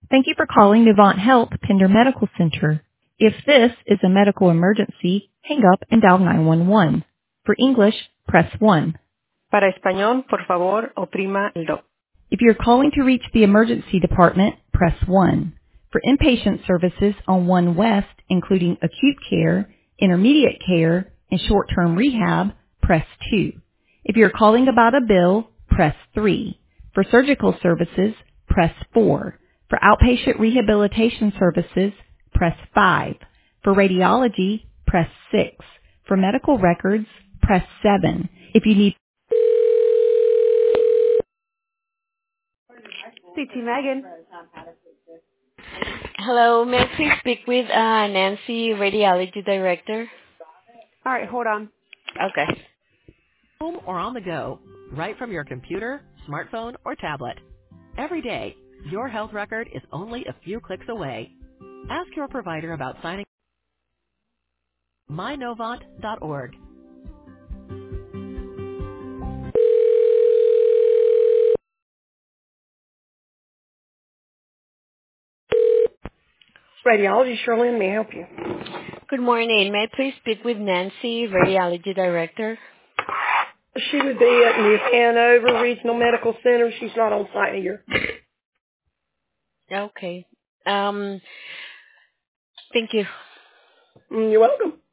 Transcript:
Thank you for calling Nuvant Health Pender Medical Center. If this is a medical emergency, hang up and dial 911. For English, press 1. Para español, por favor, oprima el 2. If you're calling to reach the emergency department, press 1. For inpatient services on 1 West, including acute care, intermediate care, and short-term rehab, press 2. If you're calling about a bill, press 3. For surgical services, press 4. For outpatient rehabilitation services, press 5. For radiology, press 6. For medical records, press 7. If you need CT Megan. Hello, may I please speak with Nancy, Radiology Director? All right, hold on. Okay. Home or on the go, right from your computer, smartphone, or tablet. Every day, your health record is only a few clicks away. Ask your provider about signing mynovant.org. Radiology, Shirley, may I help you? Good morning. May I please speak with Nancy, Radiology Director? She would be at New Hanover Regional Medical Center. She's not on site here. Okay. Thank you. You're welcome.